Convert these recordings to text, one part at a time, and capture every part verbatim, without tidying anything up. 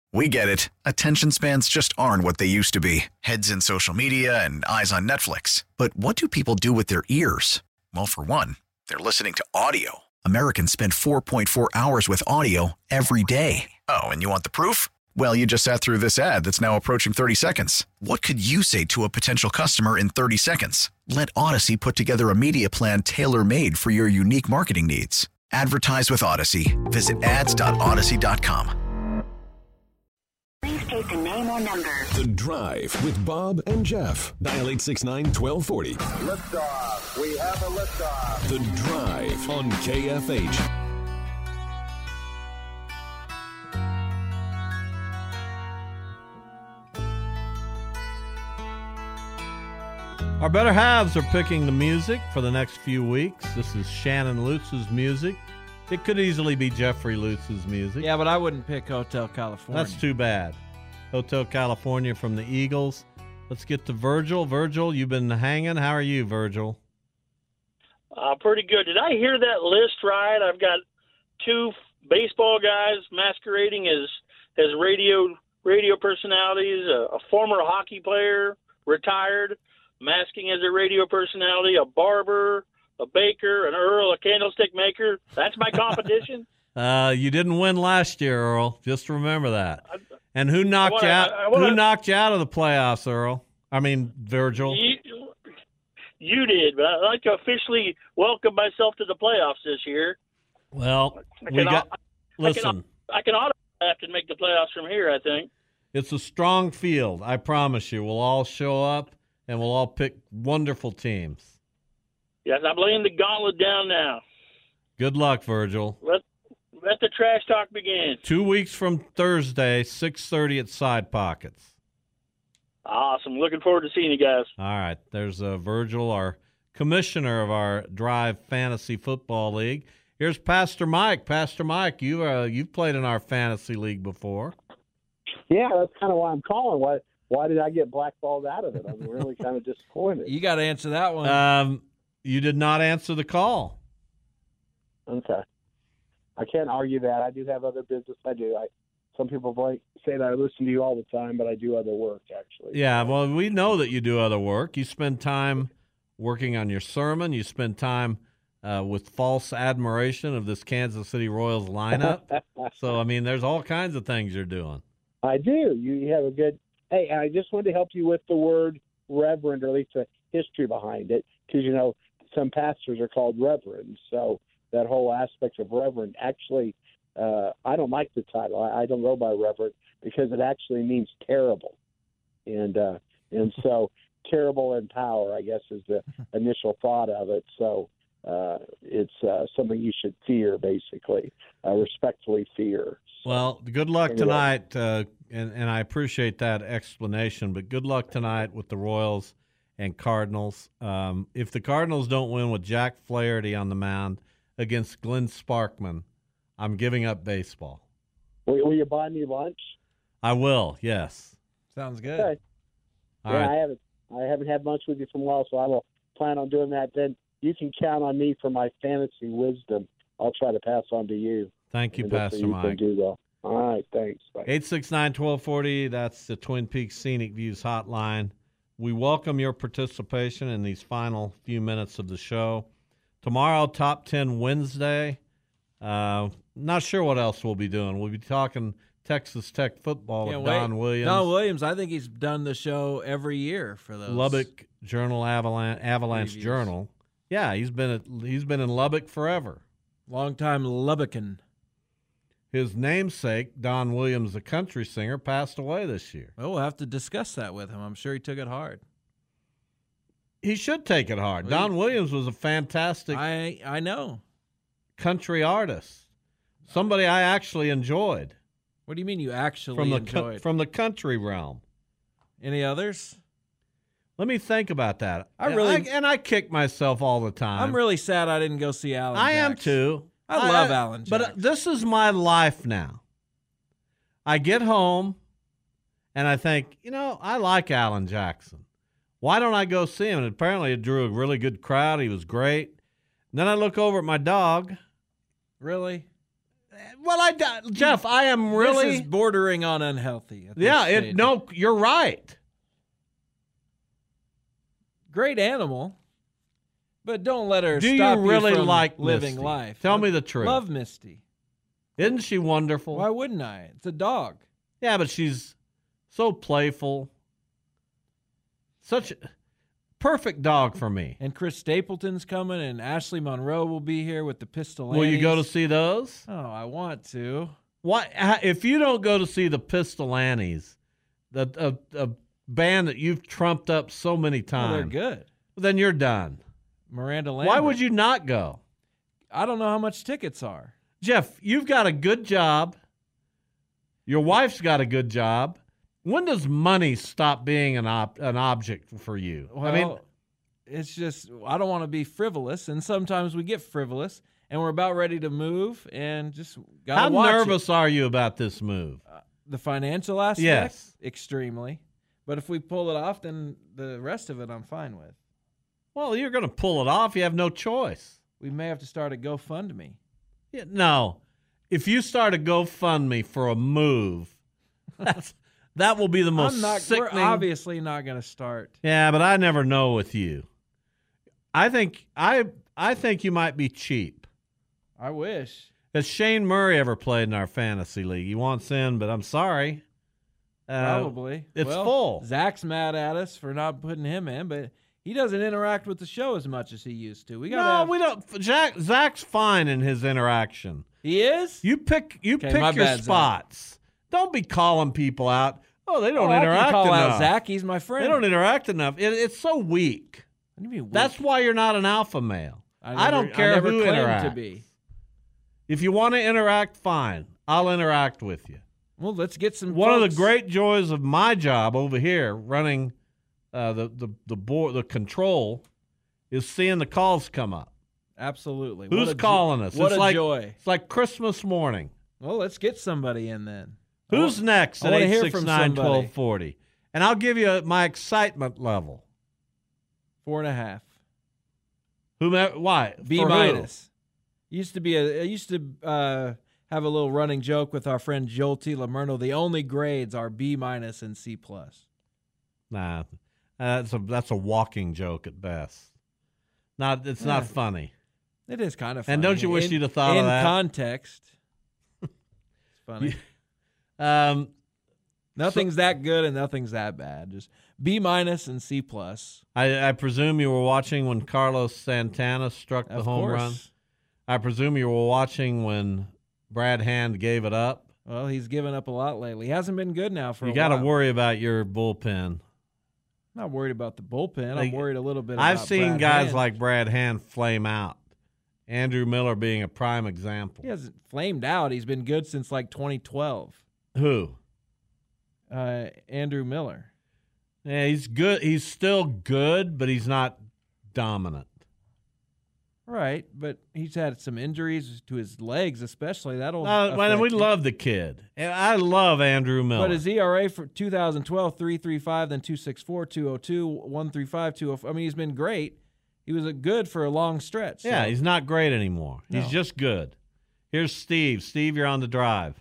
We get it. Attention spans just aren't what they used to be. Heads in social media and eyes on Netflix. But what do people do with their ears? Well, for one, they're listening to audio. Americans spend four point four hours with audio every day. Oh, and you want the proof? Well, you just sat through this ad that's now approaching thirty seconds. What could you say to a potential customer in thirty seconds? Let Odyssey put together a media plan tailor-made for your unique marketing needs. Advertise with Odyssey. Visit ads dot odyssey dot com. Please state the name or number. The Drive with Bob and Jeff. Dial eight six nine, one two four zero. Liftoff. We have a liftoff. The Drive on K F H. Our better halves are picking the music for the next few weeks. This is Shannon Lutz's music. It could easily be Jeffrey Lutz's music. Yeah, but I wouldn't pick Hotel California. That's too bad. Hotel California from the Eagles. Let's get to Virgil. Virgil, you've been hanging. How are you, Virgil? Uh, pretty good. Did I hear that list right? I've got two baseball guys masquerading as as radio radio personalities, a, a former hockey player, retired, masking as a radio personality, a barber, a baker, an Earl, a candlestick maker. That's my competition. uh, you didn't win last year, Earl. Just remember that. I, and who knocked wanna, you out? I, I wanna, who knocked you out of the playoffs, Earl? I mean, Virgil. You, you did, but I'd like to officially welcome myself to the playoffs this year. Well, I we got. I, listen, I can, I can autograph and make the playoffs from here, I think. It's a strong field. I promise you. We'll all show up, and we'll all pick wonderful teams. Yes, I'm laying the gauntlet down now. Good luck, Virgil. Let let the trash talk begin. Two weeks from Thursday, six thirty at Side Pockets. Awesome. Looking forward to seeing you guys. All right. There's uh, Virgil, our commissioner of our Drive Fantasy Football League. Here's Pastor Mike. Pastor Mike, you uh, you've played in our fantasy league before. Yeah, that's kind of why I'm calling. Why why did I get blackballed out of it? I'm really kind of disappointed. You got to answer that one. Um, you did not answer the call. Okay. I can't argue that. I do have other business I do. I Some people like say that I listen to you all the time, but I do other work, actually. Yeah, well, we know that you do other work. You spend time working on your sermon. You spend time uh, with false admiration of this Kansas City Royals lineup. So, I mean, there's all kinds of things you're doing. I do. You, you have a good – hey, I just wanted to help you with the word reverend, or at least the history behind it, because, you know, some pastors are called reverends. So that whole aspect of reverend actually – Uh, I don't like the title. I, I don't go by reverend because it actually means terrible, and uh, and so terrible in power, I guess, is the initial thought of it. So uh, it's uh, something you should fear, basically, uh, respectfully fear. So, well, good luck anyway. tonight, uh, and and I appreciate that explanation. But good luck tonight with the Royals and Cardinals. Um, if the Cardinals don't win with Jack Flaherty on the mound against Glenn Sparkman, I'm giving up baseball. Will, will you buy me lunch? I will, yes. Sounds good. Okay. All yeah, right. I haven't. I haven't had lunch with you for a while, so I will plan on doing that. Then you can count on me for my fantasy wisdom. I'll try to pass on to you. Thank you, And just so Pastor you Mike. Can do well. All right, thanks. Bye. eight six nine, one two four zero, that's the Twin Peaks Scenic Views hotline. We welcome your participation in these final few minutes of the show. Tomorrow, Top ten Wednesday. Uh, not sure what else we'll be doing. We'll be talking Texas Tech football Can't with Don wait. Williams. Don Williams, I think he's done the show every year for those. Lubbock Journal Avalanche, Avalanche Reviews. Journal. Yeah, he's been at, he's been in Lubbock forever. Longtime Lubbockan. His namesake, Don Williams, the country singer, passed away this year. Well, we'll have to discuss that with him. I'm sure he took it hard. He should take it hard. Well, Don Williams was a fantastic I I know. country artist, somebody I actually enjoyed What do you mean you actually from the enjoyed? co- from the country realm. Any others? Let me think about that. I And really- I, and I kick myself all the time. I'm really sad I didn't go see Alan I am Jacks. too. I love Alan But uh, Jacks. this is my life now. I get home and I think, you know, I like Alan Jackson. Why don't I go see him? And apparently it drew a really good crowd. He was great. And then I look over at my dog. Really? well, I Jeff, I am really This is bordering on unhealthy. At this yeah. stage. It, no, you're right. Great animal, but don't let her Do stop you really from like living Misty? life. Tell I me the truth. Love Misty. Isn't she wonderful? Why wouldn't I? It's a dog. Yeah, but she's so playful. Such a perfect dog for me. And Chris Stapleton's coming, and Ashley Monroe will be here with the Pistolantes. Will you go to see those? Oh, I want to. What if you don't go to see the Pistolantes, the a, a band that you've trumped up so many Oh, times? they're good. Then you're done. Miranda Lambert. Why would you not go? I don't know how much tickets are. Jeff, you've got a good job. Your wife's got a good job. When does money stop being an ob- an object for you? Well, I mean, it's just I don't want to be frivolous, and sometimes we get frivolous, and we're about ready to move, and just gotta how watch nervous it. are you about this move? Uh, the financial aspect, Yes. extremely. But if we pull it off, then the rest of it I'm fine with. Well, you're going to pull it off. You have no choice. We may have to start a GoFundMe. Yeah, no, if you start a GoFundMe for a move, that's, that will be the most I'm not. sickening. We're obviously not going to start. Yeah, but I never know with you. I think I I think you might be cheap. I wish. Has Shane Murray ever played in our fantasy league? He wants in, but I'm sorry. Uh, Probably. it's Well, full. Zach's mad at us for not putting him in, but he doesn't interact with the show as much as he used to. We got. No, have, we don't. Jack, Zach's fine in his interaction. He is. You pick you Okay, pick my your bad, Zach. spots. Don't be calling people out. Oh, they don't Oh, I interact can call enough. out Zach. He's my friend. They don't interact enough. It, it's so weak. What do you mean weak? That's why you're not an alpha male. I, never- don't care I never who claimed interacts. to be. If you want to interact, fine. I'll interact with you. Well, let's get some. One of folks- the great joys of my job over here, running uh, the the the board, the control, is seeing the calls come up. Absolutely. Who's What a jo- calling us? What it's a like, joy. It's like Christmas morning. Well, let's get somebody in then. I Who's want- next I at wanna eight hear six from nine, somebody. twelve forty? And I'll give you my excitement level. Four and a half. Whomever, why? B For who? minus. Used to be a. I used to uh, have a little running joke with our friend Joel T. Lamerno. The only grades are B minus and C plus. Nah, that's a that's a walking joke at best. Not it's not Yeah. funny. It is kind of funny. And don't you wish in, you'd have thought of in that? context? It's funny. Um, Nothing's that good and nothing's that bad. Just B minus and C plus. I, I presume you were watching when Carlos Santana struck the Of home course. run. I presume you were watching when Brad Hand gave it up. Well, he's given up a lot lately. He hasn't been good now for You a got to while. worry about your bullpen. I'm not worried about the bullpen. Like, I'm worried a little bit I've about seen Brad guys Hand. like Brad Hand flame out. Andrew Miller being a prime example. He hasn't flamed out. He's been good since like twenty twelve. Who? Uh, Andrew Miller. Yeah, he's good. He's still good, but he's not dominant. Right, but he's had some injuries to his legs, especially. That'll. Uh, well, affect we him. love the kid. And I love Andrew Miller. But his E R A for two thousand twelve, three point three five, then two point six four, two point oh two, one point three five, two point oh four. I mean, he's been great. He was a good for a long stretch. Yeah, so- he's not great anymore. He's No. just good. Here's Steve. Steve, you're on the drive.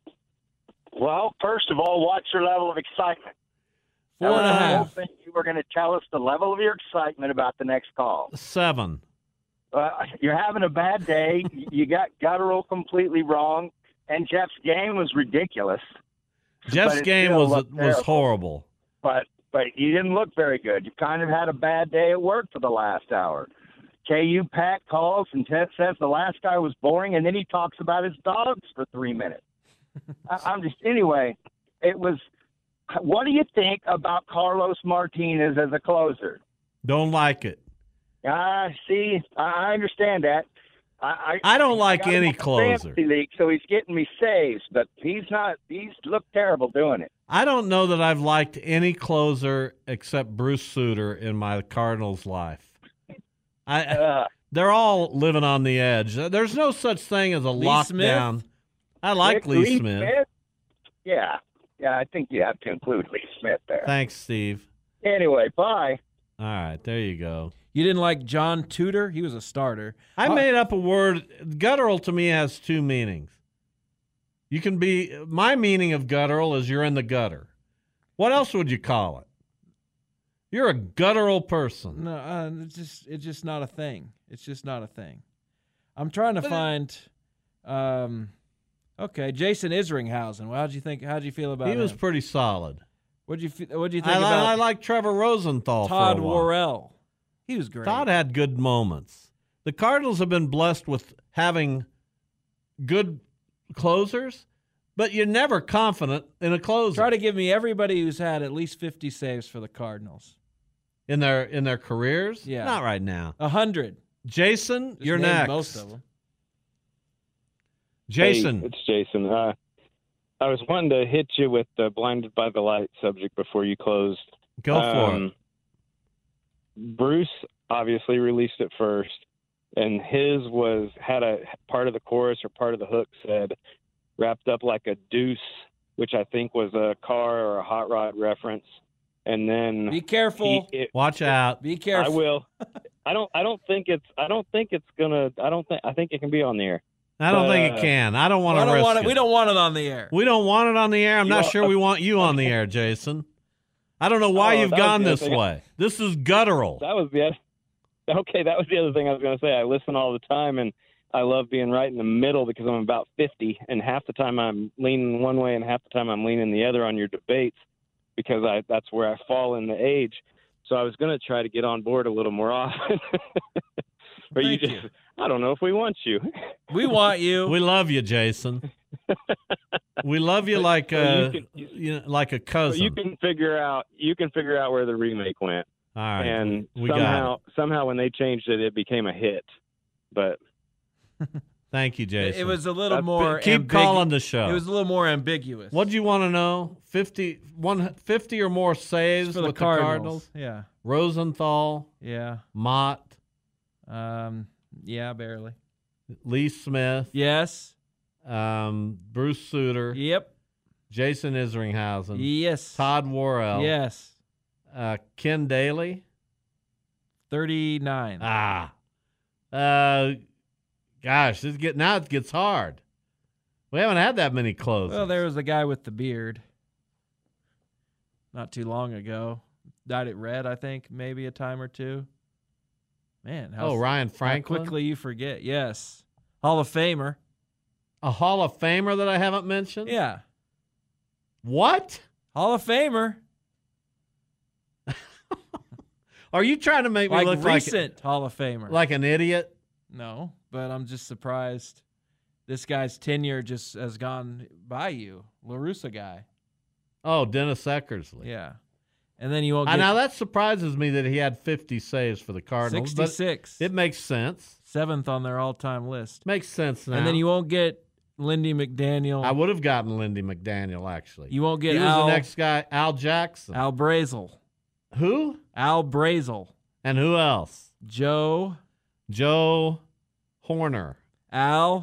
Well, first of all, what's your level of excitement? Four and a I half. don't think you were going to tell us the level of your excitement about the next call. Seven. Uh, you're having a bad day. You got guttural completely wrong, and Jeff's game was ridiculous. Jeff's it game still was looked was terrible. horrible. But but you didn't look very good. You kind of had a bad day at work for the last hour. K U Pat calls and Ted says the last guy was boring, and then he talks about his dogs for three minutes. I, I'm just anyway. It was. What do you think about Carlos Martinez as a closer? Don't like it. Ah, see, I I understand that. I I, I don't like got him any on the closer. fantasy league, so he's getting me saves, but he's not. He's looked terrible doing it. I don't know that I've liked any closer except Bruce Sutter in my Cardinals life. I Uh, they're all living on the edge. There's no such thing as a Lee lockdown. Smith? I like Lee Lee Smith. Yeah, yeah. I think you have to include Lee Smith there. Thanks, Steve. Anyway, bye. All right, there you go. You didn't like John Tudor? He was a starter. I Uh, made up a word. Guttural to me has two meanings. You can be, my meaning of guttural is you're in the gutter. What else would you call it? You're a guttural person. No, uh, it's just it's just not a thing. It's just not a thing. I'm trying to find. Um, okay, Jason Isringhausen. Well, how'd you think? How'd you feel about He him? was pretty solid. What'd you fe- What'd you think I, about I like Trevor Rosenthal. Todd for a while. Worrell? He was great. Todd had good moments. The Cardinals have been blessed with having good closers, but you're never confident in a closer. Try to give me everybody who's had at least fifty saves for the Cardinals. in their in their careers. Yeah. Not right now. A hundred. Jason, Just you're name next. Most of them. Jason, Hey, it's Jason. Uh, I was wanting to hit you with the blinded by the light subject before you closed. go for Um, it. Bruce obviously released it first, and his was had a part of the chorus or part of the hook said wrapped up like a deuce, which I think was a car or a hot rod reference. And then Be careful. he- it- Watch out. Be careful. I will. I don't. I don't think it's. I don't think it's gonna. I don't think. I think it can be on the air. I don't but, think uh, it can. I don't want I to don't risk want it. it. We don't want it on the air. We don't want it on the air. I'm You not want- sure we want you on the air, Jason. I don't know why Oh, you've that was gone the this other thing. way. This is guttural. That was the. Okay, that was the other thing I was going to say. I listen all the time, and I love being right in the middle because I'm about fifty, and half the time I'm leaning one way, and half the time I'm leaning the other on your debates because I that's where I fall in the age. So I was going to try to get on board a little more often. But you Thank just, you. I don't know if we want you. We want you. We love you, Jason. We love you like So you a can- you know, like a So cousin. you can figure out you can figure out where the remake went, All right, and we got somehow it. somehow when they changed it, it became a hit. But Thank you, It, Jason. it was a little That's- more. Keep ambigu- calling the show. It was a little more ambiguous. What do you want to know? fifty, one, fifty or more saves for the with Cardinals? the Cardinals? Yeah. Rosenthal, Yeah. Mott, Um. Yeah. Barely. Lee Smith, Yes. um, Bruce Sutter, Yep. Jason Isringhausen, Yes. Todd Worrell, Yes. uh, Ken Daly. Thirty-nine. Ah, uh, gosh, this get now it gets hard. We haven't had that many closes. Well, there was a guy with the beard. Not too long ago, dyed it red. I think maybe a time or two. Man, how, oh, Ryan how Franklin, quickly you forget. Yes, Hall of Famer. a Hall of Famer that I haven't mentioned. Yeah, What? Hall of Famer. Are you trying to make me Like look recent Hall of Famer. like like an idiot? No, but I'm just surprised. This guy's tenure just has gone by you, LaRussa guy. Oh, Dennis Eckersley. Yeah, and then you won't Uh, get now that surprises me that he had fifty saves for the Cardinals. but sixty-six, It makes sense. seventh on their all-time list. Makes sense now. And then you won't get Lindy McDaniel. I would have gotten Lindy McDaniel actually. You won't get he was Al, the next guy, Al Jackson. Al Brazel. Who? Al Brazel. And who else? Joe. Joe Horner. Al.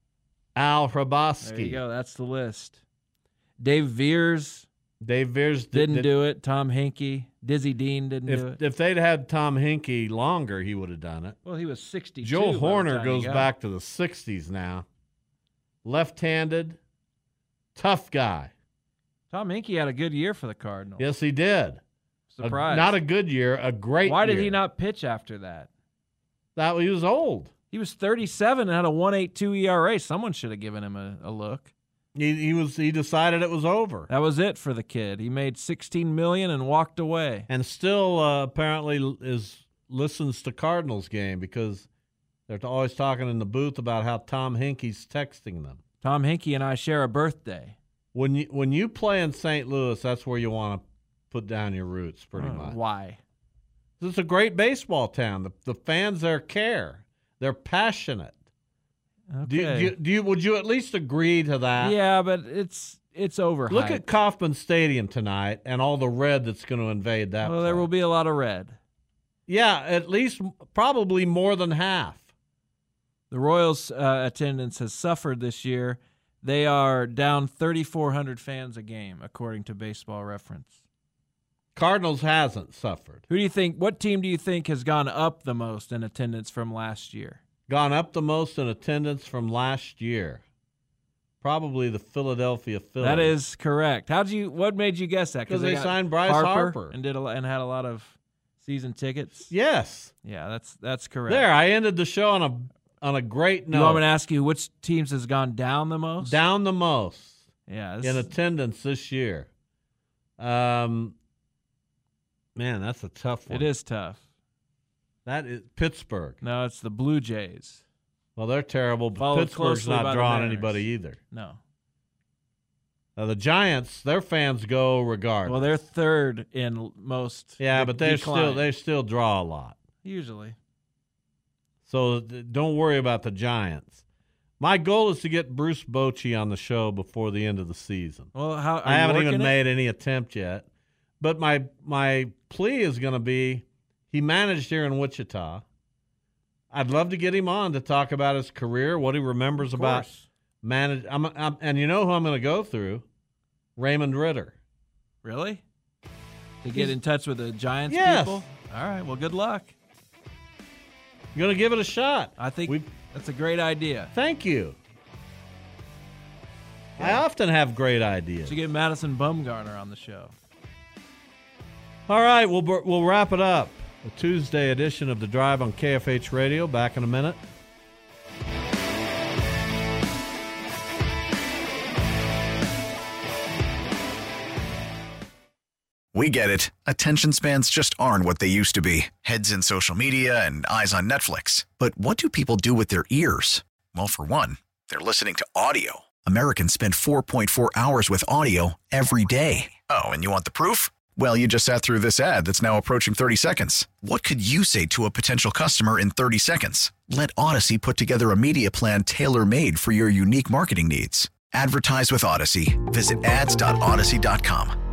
Al There you Hrabowski. go. That's the list. Dave Veers Dave Veers did, didn't did- do it. Tom Hinkey. Dizzy Dean didn't do If it. if they'd had Tom Hinkey longer, he would have done it. Well, he was sixty-two. Joe by the Horner time he goes got- back to the sixties now. Left-handed, tough guy. Tom Hinkey had a good year for the Cardinals. Yes, he did. A- Surprise. not a good year, a great Why did year. he not pitch after that? That he was old. He was thirty-seven and had a one point eight two E R A. Someone should have given him a, a look. He, he was. He decided it was over, That was it for the kid. He made sixteen million dollars and walked away. and still uh, apparently is listens to Cardinals game because they're always talking in the booth about how Tom Hinkey's texting them. Tom Hinkey and I share a birthday. When you when you play in Saint Louis, that's where you want to put down your roots, pretty Uh, much. Why? It's a great baseball town. The, the fans there care. They're passionate. Okay. Do you, do, you, do you? Would you at least agree to that? yeah, but it's it's overhyped. Look at Kauffman Stadium tonight and all the red that's going to invade that. Well, there place. will be a lot of red. Yeah, at least probably more than half. The Royals' uh, attendance has suffered this year. They are down thirty-four hundred fans a game, according to Baseball Reference. Cardinals hasn't suffered. Who do you think? What team do you think has gone up the most in attendance from last year? Gone up the most in attendance from last year. probably the Philadelphia Phillies. That is correct. How'd you? What made you guess that? Because they, got signed Bryce Harper, Harper. and did a, and had a lot of season tickets. Yes. Yeah, that's that's correct. There, I ended the show on a on a great note. You want me to ask you which teams has gone down the most? Down the most. Yeah. In attendance this year. Um, man, that's a tough one. It is tough. That is Pittsburgh. No, it's the Blue Jays. Well, they're terrible, but Followed Pittsburgh's closely by not the drawing Mariners. anybody either. No. Now, the Giants, their fans go regardless. Well, they're third in most. yeah, de- but they still decline. they still draw a lot. Usually. So th- don't worry about the Giants. My goal is to get Bruce Bochy on the show before the end of the season. Well, how are I you haven't even working it? made any attempt yet. But my my plea is going to be, he managed here in Wichita. I'd love to get him on to talk about his career, what he remembers Of about course. manage. I'm, I'm, and you know who I'm going to go through? Raymond Ritter. Really? To get He's- in touch with the Giants Yes. people? All right. Well, good luck. I'm going to give it a shot. I think We- that's a great idea. Thank you. I often have great ideas. Should get Madison Bumgarner on the show. All right, we'll we'll wrap it up. A Tuesday edition of The Drive on K F H Radio. Back in a minute. We get it. Attention spans just aren't what they used to be. Heads in social media and eyes on Netflix. But what do people do with their ears? Well, for one, they're listening to audio. Americans spend four point four hours with audio every day. Oh, and you want the proof? Well, you just sat through this ad that's now approaching thirty seconds. What could you say to a potential customer in thirty seconds? Let Odyssey put together a media plan tailor-made for your unique marketing needs. Advertise with Odyssey. Visit ads dot odyssey dot com.